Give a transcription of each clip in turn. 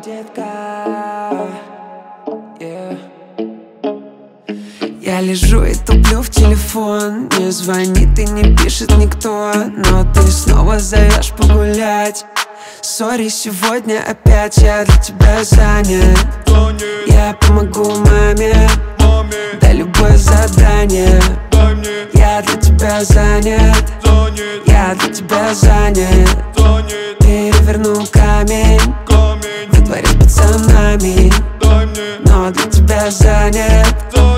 детка. Я лежу и туплю в телефон. Не звонит и не пишет никто, но ты снова зовешь погулять. Сори, сегодня опять я для тебя занят. Я помогу маме, дай любое задание. Я для тебя занят, я для тебя занят. Переверну камень во дворе с пацанами, но для тебя занят.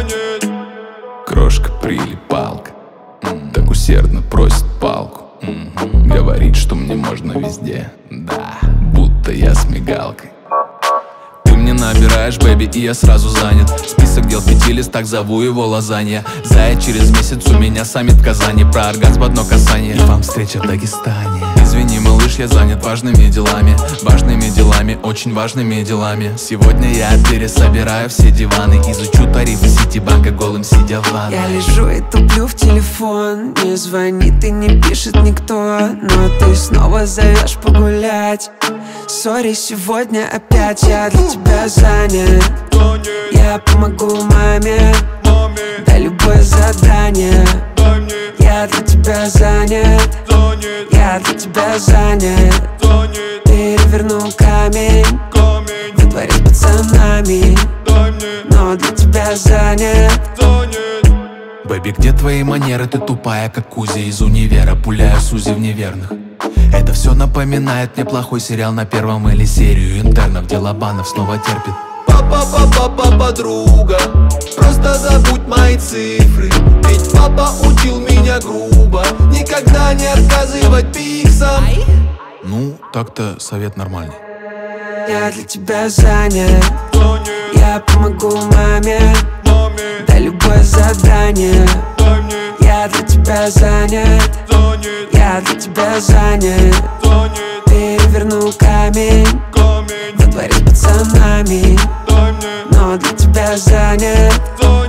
Крошка прилипалка, так усердно просит палку. Говорит, что мне можно везде, да, будто я с мигалкой. Ты мне набираешь, бэби, и я сразу занят. Список дел в 5 листах, зову его лазанья. Зая, через месяц у меня саммит в Казани. Про оргазм одно касание, и вам встреча в Дагестане. Извини, малыш, я занят важными делами, очень важными делами. Сегодня я пересобираю все диваны, изучу тарифы Ситибанка голым сидя в ванной. Я лежу и туплю в телефон. Не звонит и не пишет никто, но ты снова зовешь погулять. Сори, сегодня опять я для тебя занят. Я помогу маме, дай любое задание. Я для тебя занят, я для тебя занят. Переверну камень во дворе с пацанами, но для тебя занят. Бэби, где твои манеры? Ты тупая, как Кузя из универа. Пуляю Сузи в неверных. Это все напоминает мне плохой сериал на первом или серию интернов, где Лобанов снова терпит. Папа, подруга, просто забудь мои цифры. Ведь папа учил меня грубо никогда не отказывать пиксам. Ну, так-то совет нормальный. Я для тебя занят, я помогу маме, дай любое задание. Я для тебя занят, я для тебя занят. Переверну камень во дворе с пацанами, но для тебя занят.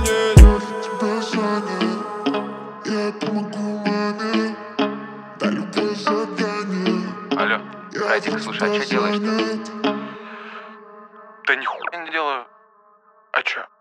Я помогу маме, дай любое задание. Алло, Радик, слушай, а что делаешь-то? Да нихуя не делаю. А чё?